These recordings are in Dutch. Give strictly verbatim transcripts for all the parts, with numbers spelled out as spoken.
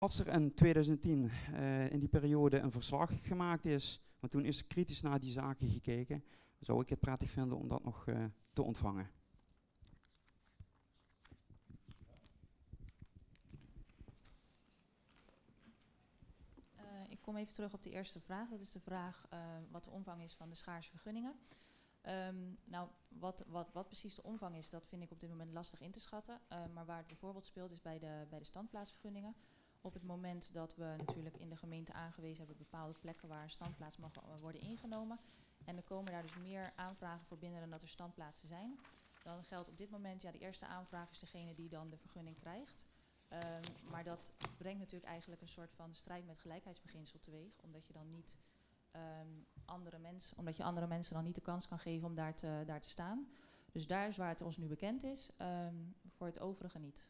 Als er in tweeduizend tien uh, in die periode een verslag gemaakt is, want toen is er kritisch naar die zaken gekeken, zou ik het prettig vinden om dat nog uh, te ontvangen. Uh, ik kom even terug op de eerste vraag. Dat is de vraag uh, wat de omvang is van de schaarse vergunningen. Um, nou, wat, wat, wat precies de omvang is, dat vind ik op dit moment lastig in te schatten. Uh, maar waar het bijvoorbeeld speelt is bij de, bij de standplaatsvergunningen. Op het moment dat we natuurlijk in de gemeente aangewezen hebben bepaalde plekken waar een standplaats mag worden ingenomen. En er komen daar dus meer aanvragen voor binnen dan dat er standplaatsen zijn. Dan geldt op dit moment, ja, de eerste aanvraag is degene die dan de vergunning krijgt. Um, maar dat brengt natuurlijk eigenlijk een soort van strijd met gelijkheidsbeginsel teweeg. Omdat je dan niet um, andere mensen, omdat je andere mensen dan niet de kans kan geven om daar te, daar te staan. Dus daar is waar het ons nu bekend is. Um, voor het overige niet.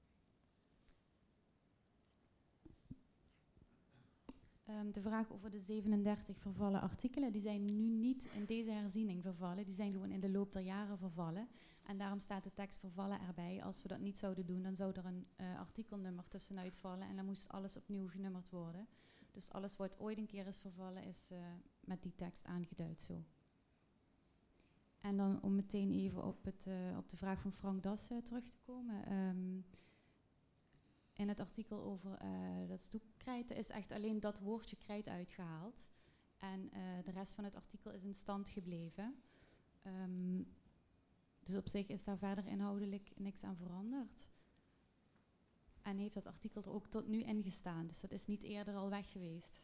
Um, de vraag over de zevenendertig vervallen artikelen, die zijn nu niet in deze herziening vervallen. Die zijn gewoon in de loop der jaren vervallen. En daarom staat de tekst vervallen erbij. Als we dat niet zouden doen, dan zou er een uh, artikelnummer tussenuit vallen. En dan moest alles opnieuw genummerd worden. Dus alles wat ooit een keer is vervallen, is uh, met die tekst aangeduid zo. En dan om meteen even op, het, uh, op de vraag van Frank Dassen terug te komen. Um, In het artikel over uh, dat stoepkrijt is echt alleen dat woordje krijt uitgehaald. En uh, de rest van het artikel is in stand gebleven. Um, dus op zich is daar verder inhoudelijk niks aan veranderd. En heeft dat artikel er ook tot nu in gestaan. Dus dat is niet eerder al weg geweest.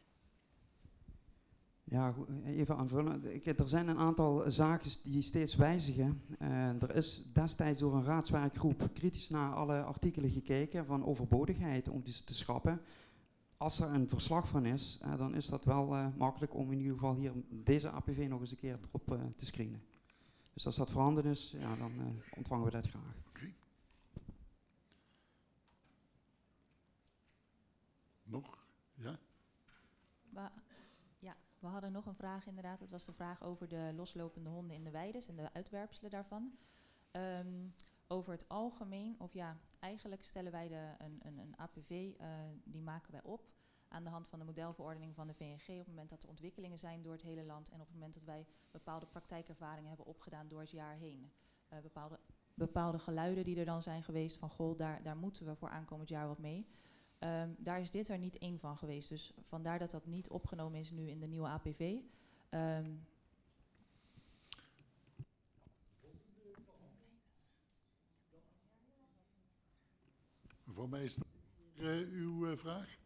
Ja, even aanvullen. Er zijn een aantal zaken die steeds wijzigen. Uh, er is destijds door een raadswerkgroep kritisch naar alle artikelen gekeken van overbodigheid om die te schrappen. Als er een verslag van is, uh, dan is dat wel uh, makkelijk om in ieder geval hier deze A P V nog eens een keer erop uh, te screenen. Dus als dat veranderd is, ja, dan uh, ontvangen we dat graag. Okay. Nog? Ja? Ba ja. We hadden nog een vraag inderdaad. Dat was de vraag over de loslopende honden in de weides en de uitwerpselen daarvan. Um, over het algemeen, of ja, eigenlijk stellen wij de, een, een, een A P V, uh, die maken wij op aan de hand van de modelverordening van de V N G op het moment dat er ontwikkelingen zijn door het hele land en op het moment dat wij bepaalde praktijkervaringen hebben opgedaan door het jaar heen. Uh, bepaalde, bepaalde geluiden die er dan zijn geweest van goh, daar, daar moeten we voor aankomend jaar wat mee. Um, daar is dit er niet één van geweest. Dus vandaar dat dat niet opgenomen is nu in de nieuwe A P V. Um, Voor mij is het uh, uw uh, vraag.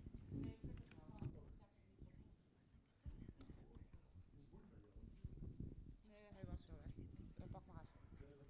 Nee, hij was zo weg. Pak maar even.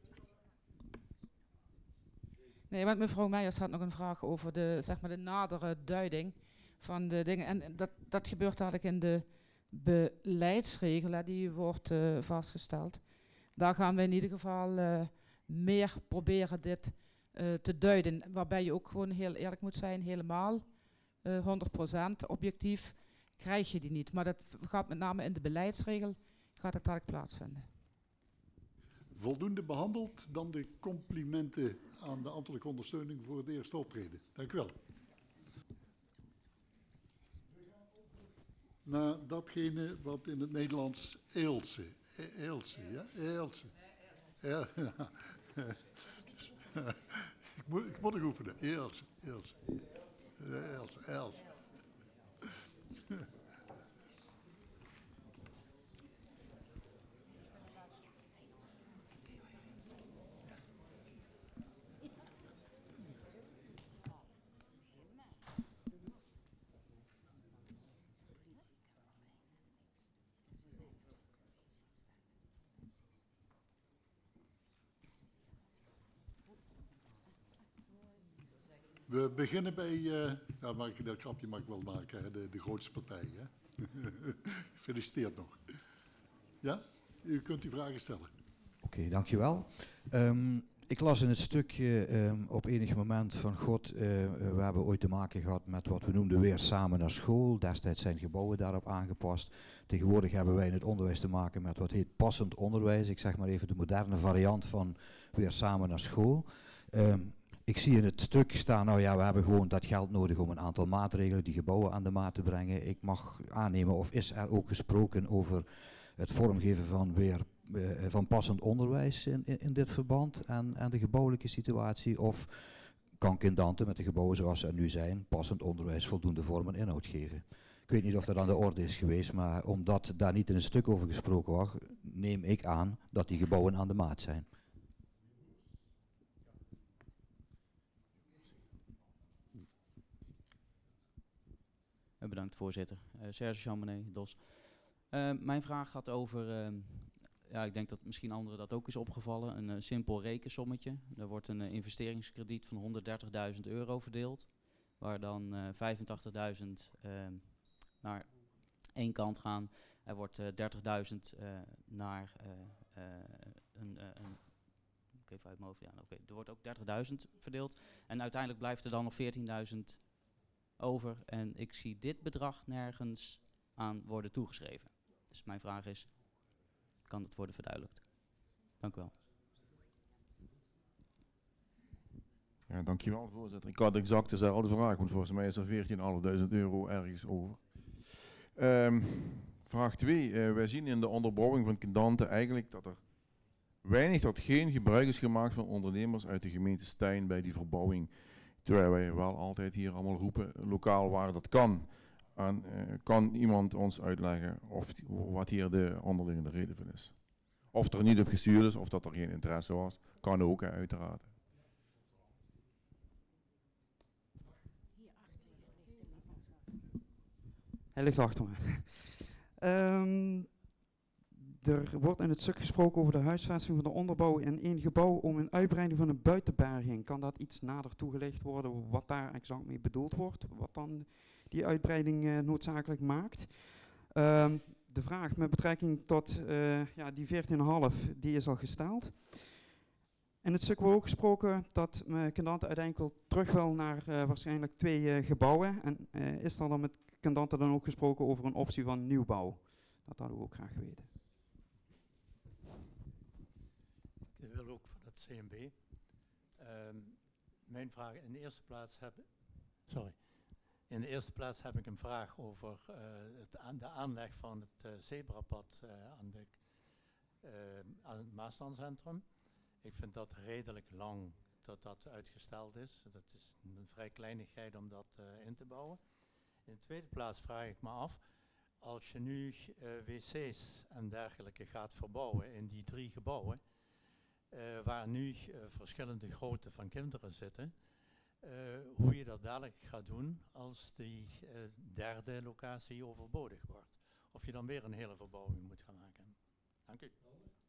Nee, want mevrouw Meijers had nog een vraag over de, zeg maar, de nadere duiding van de dingen. En dat, dat gebeurt eigenlijk in de beleidsregelen die wordt uh, vastgesteld. Daar gaan we in ieder geval uh, meer proberen dit uh, te duiden. Waarbij je ook gewoon heel eerlijk moet zijn, helemaal uh, honderd procent objectief krijg je die niet. Maar dat gaat met name in de beleidsregel, gaat het eigenlijk plaatsvinden. Voldoende behandeld, dan de complimenten aan de ambtelijke ondersteuning voor het eerste optreden. Dank u wel. Naar datgene wat in het Nederlands Eelse. Eelse, ja? Eelse. Ja. ik, moet, ik moet nog oefenen. Eelse, Eelse. Eelse, Eelse. We beginnen bij, uh, ja, mag ik, dat grapje mag ik wel maken, hè, de, de grootste partij. Hè? Gefeliciteerd nog. Ja, u kunt uw vragen stellen. Oké, okay, dankjewel. Um, ik las in het stukje um, op enig moment van God, uh, we hebben ooit te maken gehad met wat we noemden weer samen naar school. Destijds zijn gebouwen daarop aangepast. Tegenwoordig hebben wij in het onderwijs te maken met wat heet passend onderwijs. Ik zeg maar even de moderne variant van weer samen naar school. Um, ik zie in het stuk staan, nou ja, we hebben gewoon dat geld nodig om een aantal maatregelen, die gebouwen aan de maat te brengen. Ik mag aannemen, of is er ook gesproken over het vormgeven van weer uh, van passend onderwijs in, in, in dit verband en, en de gebouwelijke situatie? Of kan Kindante met de gebouwen zoals ze er nu zijn, passend onderwijs voldoende vorm en inhoud geven? Ik weet niet of dat aan de orde is geweest, maar omdat daar niet in het stuk over gesproken was, neem ik aan dat die gebouwen aan de maat zijn. Uh, bedankt voorzitter. Uh, Serge Chambenet, D O S. Uh, mijn vraag gaat over, uh, ja, ik denk dat misschien anderen dat ook is opgevallen, een uh, simpel rekensommetje. Er wordt een uh, investeringskrediet van honderddertigduizend euro verdeeld, waar dan uh, vijfentachtigduizend uh, naar één kant gaan. Er wordt uh, dertigduizend uh, naar uh, uh, een, uh, een ik even uit mijn hoofd, ja, oké, okay. Er wordt ook dertigduizend verdeeld en uiteindelijk blijft er dan nog veertienduizend over en ik zie dit bedrag nergens aan worden toegeschreven. Dus mijn vraag is, kan dat worden verduidelijkt? Dank u wel. Ja, dankjewel voorzitter. Ik had exact dezelfde vraag, want volgens mij is er veertienduizend euro ergens over. Um, vraag twee. Uh, wij zien in de onderbouwing van Kindante eigenlijk dat er weinig tot geen gebruik is gemaakt van ondernemers uit de gemeente Stein bij die verbouwing. Terwijl wij wel altijd hier allemaal roepen, lokaal waar dat kan. En, uh, kan iemand ons uitleggen of die, wat hier de onderliggende reden van is? Of er niet op gestuurd is, of dat er geen interesse was. Kan ook, hè, uiteraard. Hij ligt achter me. um, er wordt in het stuk gesproken over de huisvesting van de onderbouw in één gebouw om een uitbreiding van een buitenberging. Kan dat iets nader toegelicht worden wat daar exact mee bedoeld wordt? Wat dan die uitbreiding uh, noodzakelijk maakt? Um, de vraag met betrekking tot uh, ja, die veertien komma vijf, die is al gesteld. In het stuk wordt ook gesproken dat uh, Kindante uiteindelijk wel terug wil naar uh, waarschijnlijk twee uh, gebouwen. En uh, is er dan met Kindante dan ook gesproken over een optie van nieuwbouw? Dat hadden we ook graag weten. Ik wil ook van het C M B. Um, mijn vraag in de eerste plaats heb, sorry. In de eerste plaats heb ik een vraag over uh, het aan de aanleg van het uh, zebrapad uh, aan, de, uh, aan het Maaslandcentrum. Ik vind dat redelijk lang dat dat uitgesteld is. Dat is een vrij kleinigheid om dat uh, in te bouwen. In de tweede plaats vraag ik me af, als je nu uh, wc's en dergelijke gaat verbouwen in die drie gebouwen, uh, waar nu uh, verschillende grootte van kinderen zitten, uh, hoe je dat dadelijk gaat doen als die uh, derde locatie overbodig wordt. Of je dan weer een hele verbouwing moet gaan maken. Dank u.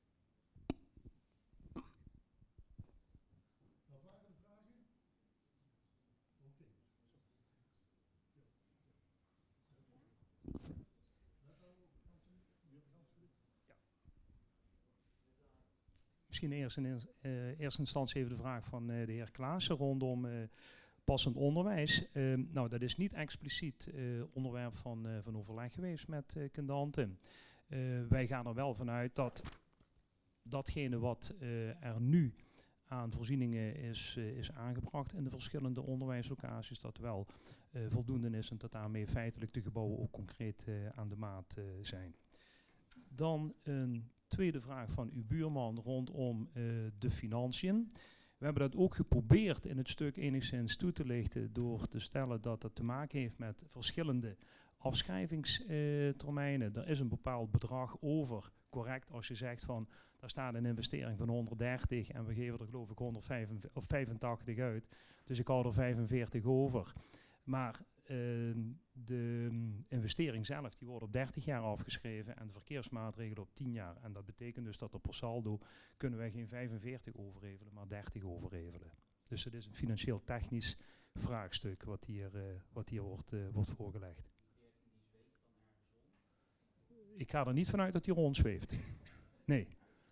Misschien eerst in uh, eerste instantie even de vraag van uh, de heer Klaassen rondom uh, passend onderwijs. Uh, nou, dat is niet expliciet uh, onderwerp van, uh, van overleg geweest met uh, Kindante. Uh, wij gaan er wel vanuit dat datgene wat uh, er nu aan voorzieningen is, uh, is aangebracht in de verschillende onderwijslocaties, dat wel uh, voldoende is en dat daarmee feitelijk de gebouwen ook concreet uh, aan de maat uh, zijn. Dan een tweede vraag van uw buurman rondom uh, de financiën. We hebben dat ook geprobeerd in het stuk enigszins toe te lichten door te stellen dat het te maken heeft met verschillende afschrijvingstermijnen. Er is een bepaald bedrag over, correct, als je zegt van, daar staat een investering van honderddertig en we geven er geloof ik honderdvijfentachtig uit. Dus ik hou er vijfenveertig over. Maar uh, de um, investering zelf die wordt op dertig jaar afgeschreven en de verkeersmaatregelen op tien jaar. En dat betekent dus dat er per saldo kunnen wij geen vijfenveertig overhevelen, maar dertig overhevelen. Dus het is een financieel technisch vraagstuk wat hier, uh, wat hier wordt, uh, wordt voorgelegd. Ik ga er niet vanuit dat hij rondzweeft. Nee.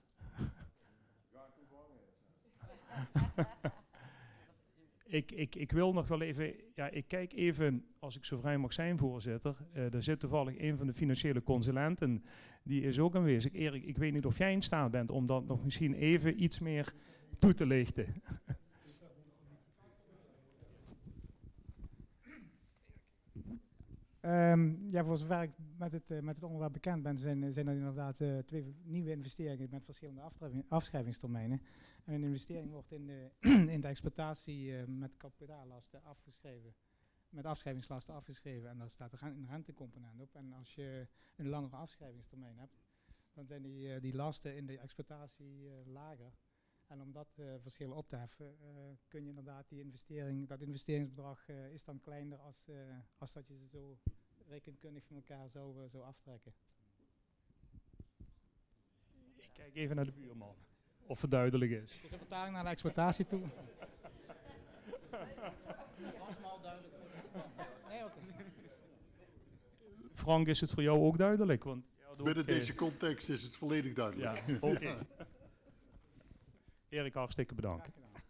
Ik, ik, ik wil nog wel even, ja, ik kijk even, als ik zo vrij mag zijn, voorzitter. Uh, er zit toevallig een van de financiële consulenten, die is ook aanwezig. Erik, ik weet niet of jij in staat bent om dat nog misschien even iets meer toe te lichten. Um, ja, voor zover ik met het, uh, met het onderwerp bekend ben, zijn, zijn er inderdaad uh, twee nieuwe investeringen met verschillende afschrijvingstermijnen. En een investering wordt in de, in de exploitatie uh, met kapitaallasten afgeschreven, met afschrijvingslasten afgeschreven. En daar staat een rentecomponent op. En als je een langere afschrijvingstermijn hebt, dan zijn die, uh, die lasten in de exploitatie uh, lager. En om dat uh, verschil op te heffen, uh, kun je inderdaad die investering, dat investeringsbedrag uh, is dan kleiner als, uh, als dat je ze zo rekenkundig van elkaar zou, uh, zou aftrekken. Ik kijk even naar de buurman, of het duidelijk is. Dus een vertaling naar de exploitatie toe. Nee, okay. Frank, is het voor jou ook duidelijk? Want binnen deze context is het volledig duidelijk. Ja, oké. Okay. Erik, hartstikke bedankt.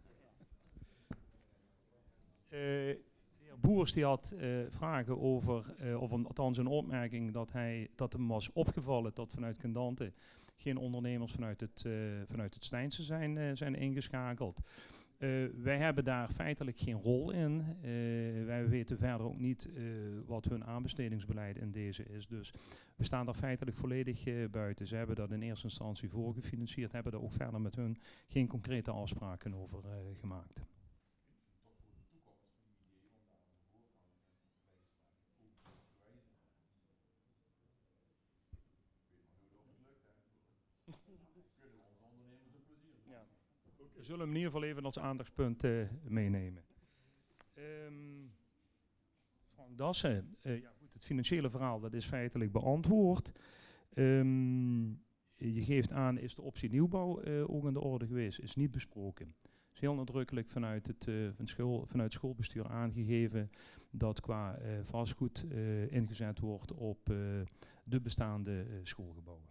Uh, de heer Boers die had uh, vragen over, uh, of een, althans een opmerking dat, hij, dat hem was opgevallen dat vanuit Kendante geen ondernemers vanuit het, uh, vanuit het Stijnse zijn, uh, zijn ingeschakeld. Uh, wij hebben daar feitelijk geen rol in. Uh, wij weten verder ook niet uh, wat hun aanbestedingsbeleid in deze is. Dus we staan daar feitelijk volledig uh, buiten. Ze hebben dat in eerste instantie voorgefinancierd, hebben daar ook verder met hun geen concrete afspraken over uh, gemaakt. We zullen hem in ieder geval even als aandachtspunt uh, meenemen. Um, Frank Dassen, uh, ja, goed, het financiële verhaal dat is feitelijk beantwoord. Um, je geeft aan, is de optie nieuwbouw uh, ook in de orde geweest? Is niet besproken. Het is heel nadrukkelijk vanuit het, uh, van school, vanuit het schoolbestuur aangegeven dat qua uh, vastgoed uh, ingezet wordt op uh, de bestaande uh, schoolgebouwen.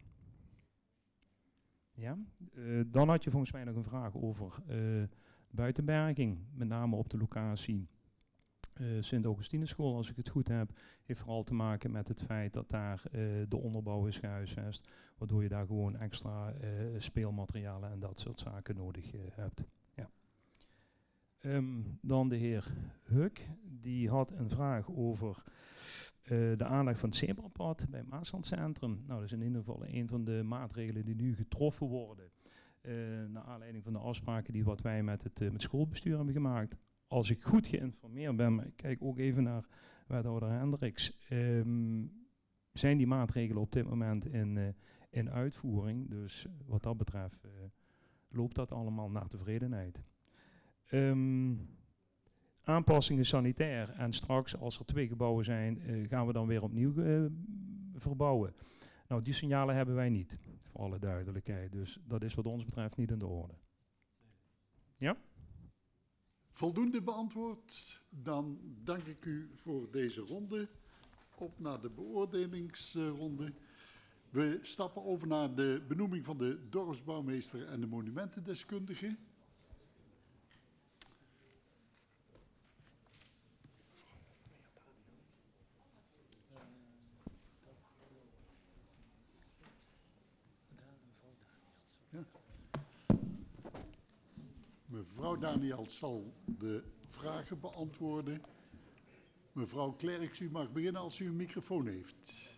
Ja, uh, dan had je volgens mij nog een vraag over uh, buitenberging, met name op de locatie uh, Sint-Augustinusschool, als ik het goed heb, heeft vooral te maken met het feit dat daar uh, de onderbouw is gehuisvest, waardoor je daar gewoon extra uh, speelmaterialen en dat soort zaken nodig uh, hebt. Ja. Um, dan de heer Huk, die had een vraag over Uh, de aanleg van het zebrapad bij het Maaslandcentrum. Nou, dat is in ieder geval een van de maatregelen die nu getroffen worden. Uh, naar aanleiding van de afspraken die wat wij met het, uh, met het schoolbestuur hebben gemaakt. Als ik goed geïnformeerd ben, maar ik kijk ook even naar wethouder Hendricks, um, zijn die maatregelen op dit moment in, uh, in uitvoering. Dus wat dat betreft uh, loopt dat allemaal naar tevredenheid. Um, Aanpassingen sanitair en straks als er twee gebouwen zijn, uh, gaan we dan weer opnieuw uh, verbouwen. Nou, die signalen hebben wij niet, voor alle duidelijkheid. Dus dat is wat ons betreft niet in de orde. Ja? Voldoende beantwoord. Dan dank ik u voor deze ronde. Op naar de beoordelingsronde. We stappen over naar de benoeming van de dorpsbouwmeester en de monumentendeskundige. Mevrouw Daniels zal de vragen beantwoorden. Mevrouw Klerks, u mag beginnen als u een microfoon heeft.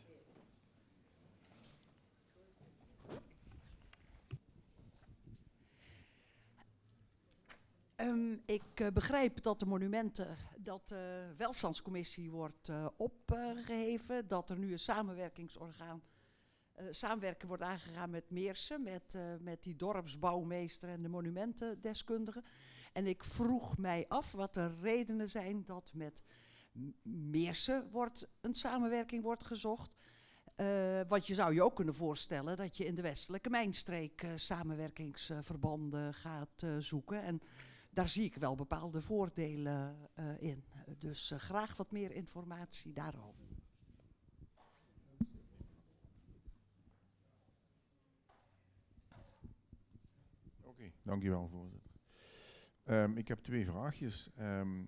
Um, ik uh, begrijp dat de monumenten, dat de welstandscommissie wordt uh, opgeheven, dat er nu een samenwerkingsorgaan, uh, samenwerking wordt aangegaan met Meersen, met, uh, met die dorpsbouwmeester en de monumentendeskundige. En ik vroeg mij af wat de redenen zijn dat met Meersen wordt een samenwerking wordt gezocht. Uh, want je zou je ook kunnen voorstellen dat je in de westelijke mijnstreek uh, samenwerkingsverbanden uh, gaat uh, zoeken. En daar zie ik wel bepaalde voordelen uh, in. Dus uh, graag wat meer informatie daarover. Oké, okay, dankjewel voorzitter. Um, ik heb twee vraagjes. Um,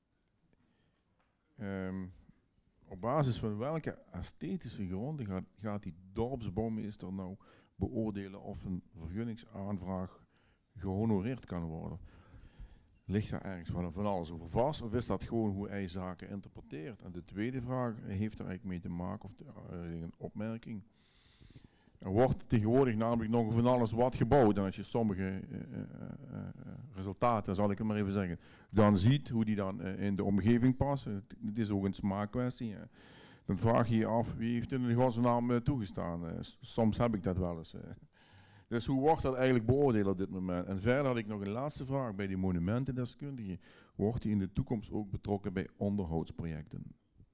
um, op basis van welke esthetische gronden gaat, gaat die dorpsbouwmeester nou beoordelen of een vergunningsaanvraag gehonoreerd kan worden? ligt daar ergens van, van alles over vast? Of is dat gewoon hoe hij zaken interpreteert? En de tweede vraag heeft er eigenlijk mee te maken, of de, uh, een opmerking. Er wordt tegenwoordig namelijk nog van alles wat gebouwd. En als je sommige uh, uh, uh, resultaten, zal ik het maar even zeggen, dan ziet hoe die dan uh, in de omgeving passen. Het, het is ook een smaakkwestie. Uh. Dan vraag je je af, wie heeft in de godsnaam uh, toegestaan? Uh, soms heb ik dat wel eens. Uh. Dus hoe wordt dat eigenlijk beoordeeld op dit moment? En verder had ik nog een laatste vraag bij die monumentendeskundige. Wordt die in de toekomst ook betrokken bij onderhoudsprojecten?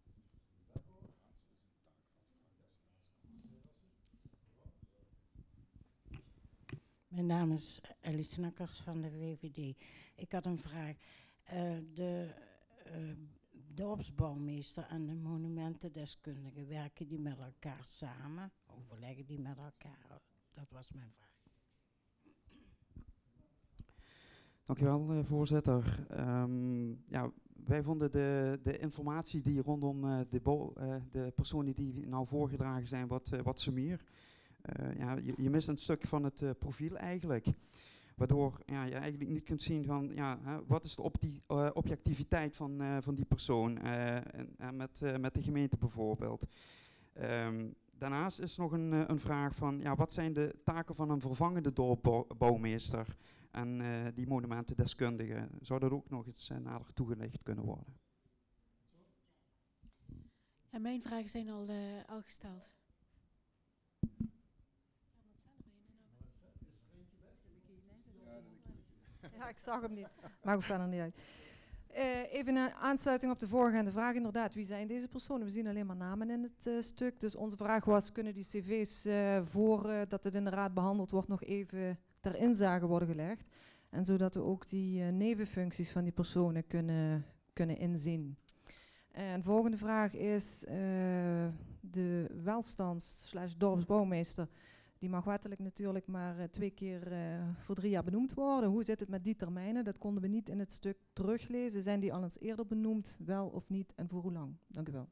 Mijn naam is Alice Nakkers van de V V D. Ik had een vraag. Uh, de uh, dorpsbouwmeester en de monumentendeskundige, werken die met elkaar samen? Overleggen die met elkaar? Dat was mijn vraag. Dankjewel, uh, voorzitter. Um, ja, wij vonden de, de informatie die rondom uh, de, bo- uh, de personen die nou voorgedragen zijn wat, uh, wat sumier. Uh, ja, je, je mist een stuk van het uh, profiel eigenlijk. Waardoor ja, je eigenlijk niet kunt zien van ja, hè, wat is de opti- uh, objectiviteit van, uh, van die persoon uh, en, en met, uh, met de gemeente bijvoorbeeld. Um, daarnaast is nog een, uh, een vraag van ja, wat zijn de taken van een vervangende dorpsbouwmeester en uh, die monumentendeskundige? Zou dat ook nog eens uh, nader toegelicht kunnen worden? Ja, mijn vragen zijn al, uh, al gesteld. Ja, ik zag hem niet. Maakt verder niet uit. Uh, even een aansluiting op de voorgaande vraag. Inderdaad, wie zijn deze personen? We zien alleen maar namen in het uh, stuk. Dus onze vraag was, kunnen die cv's uh, voor uh, dat het in de raad behandeld wordt nog even ter inzage worden gelegd? En zodat we ook die uh, nevenfuncties van die personen kunnen, kunnen inzien. En de volgende vraag is, uh, de welstands- slash dorpsbouwmeester, die mag wettelijk natuurlijk maar uh, twee keer uh, voor drie jaar benoemd worden. Hoe zit het met die termijnen? Dat konden we niet in het stuk teruglezen. Zijn die al eens eerder benoemd, wel of niet, en voor hoe lang? Dank u wel.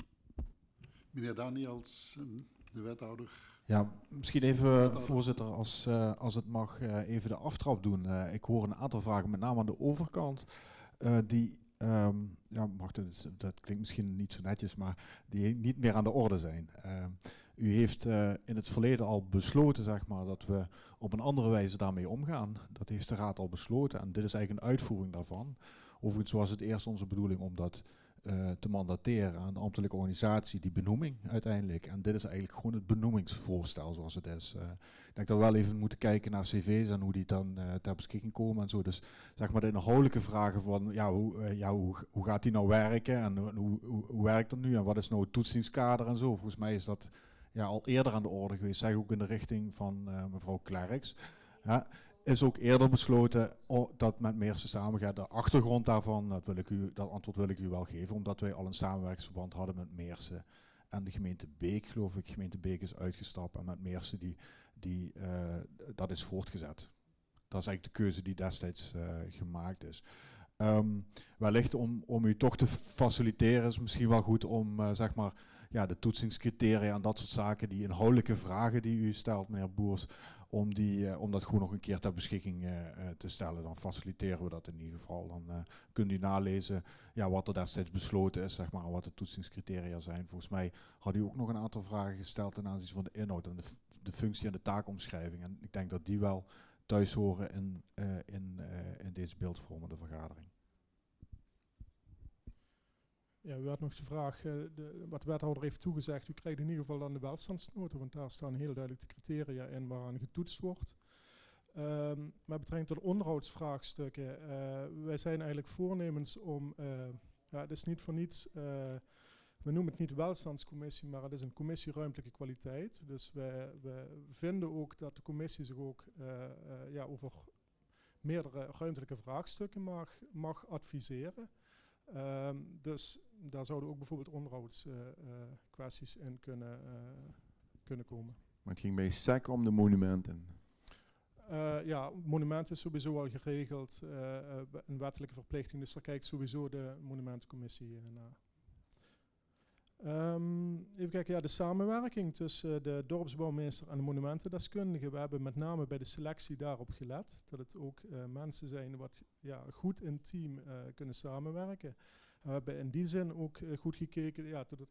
Meneer Daniels, de wethouder. Ja, misschien even, voorzitter, als, uh, als het mag, uh, even de aftrap doen. Uh, ik hoor een aantal vragen, met name aan de overkant, uh, die, um, ja, mag dat, dat klinkt misschien niet zo netjes, maar die niet meer aan de orde zijn. Uh, U heeft uh, in het verleden al besloten, zeg maar, dat we op een andere wijze daarmee omgaan. Dat heeft de raad al besloten en dit is eigenlijk een uitvoering daarvan. Overigens was het eerst onze bedoeling om dat uh, te mandateren aan de ambtelijke organisatie, die benoeming uiteindelijk. En dit is eigenlijk gewoon het benoemingsvoorstel zoals het is. Uh, ik denk dat we wel even moeten kijken naar cv's en hoe die dan uh, ter beschikking komen en zo. Dus zeg maar de inhoudelijke vragen van, ja, hoe, uh, ja, hoe, hoe gaat die nou werken en uh, hoe, hoe, hoe werkt dat nu en wat is nou het toetsingskader en zo. Volgens mij is dat ja, al eerder aan de orde geweest, zeg ook in de richting van uh, mevrouw Klerks. Ja, is ook eerder besloten oh, dat met Meersen samengaat. De achtergrond daarvan, dat, wil ik u, dat antwoord wil ik u wel geven, omdat wij al een samenwerkingsverband hadden met Meersen en de gemeente Beek, geloof ik. Gemeente Beek is uitgestapt en met Meersen, die, die, uh, dat is voortgezet. Dat is eigenlijk de keuze die destijds uh, gemaakt is. Um, wellicht om, om u toch te faciliteren is misschien wel goed om, uh, zeg maar, ja, de toetsingscriteria en dat soort zaken, die inhoudelijke vragen die u stelt, meneer Boers, om, die, uh, om dat gewoon nog een keer ter beschikking uh, uh, te stellen. Dan faciliteren we dat in ieder geval. Dan uh, kunt u nalezen ja, wat er destijds besloten is, zeg maar, wat de toetsingscriteria zijn. Volgens mij had u ook nog een aantal vragen gesteld ten aanzien van de inhoud en de, f- de functie en de taakomschrijving. En ik denk dat die wel thuis horen in, uh, in, uh, in deze beeldvormende vergadering. Ja, u had nog de vraag, uh, de, wat de wethouder heeft toegezegd. U krijgt in ieder geval dan de welstandsnota, want daar staan heel duidelijk de criteria in waaraan getoetst wordt. Um, met betrekking tot onderhoudsvraagstukken, uh, wij zijn eigenlijk voornemens om, uh, ja, het is niet voor niets, uh, we noemen het niet welstandscommissie, maar het is een commissie ruimtelijke kwaliteit. Dus wij, wij vinden ook dat de commissie zich ook uh, uh, ja, over meerdere ruimtelijke vraagstukken mag, mag adviseren. Um, dus daar zouden ook bijvoorbeeld onderhoudskwesties uh, uh, in kunnen, uh, kunnen komen. Maar het ging bij S E C om de monumenten. Uh, ja, monumenten is sowieso al geregeld, uh, uh, een wettelijke verplichting, dus daar kijkt sowieso de monumentencommissie uh, naar. Um, even kijken, ja, de samenwerking tussen de dorpsbouwmeester en de monumentendeskundige. We hebben met name bij de selectie daarop gelet. Dat het ook uh, mensen zijn wat ja, goed in team uh, kunnen samenwerken. We hebben in die zin ook uh, goed gekeken ja, tot het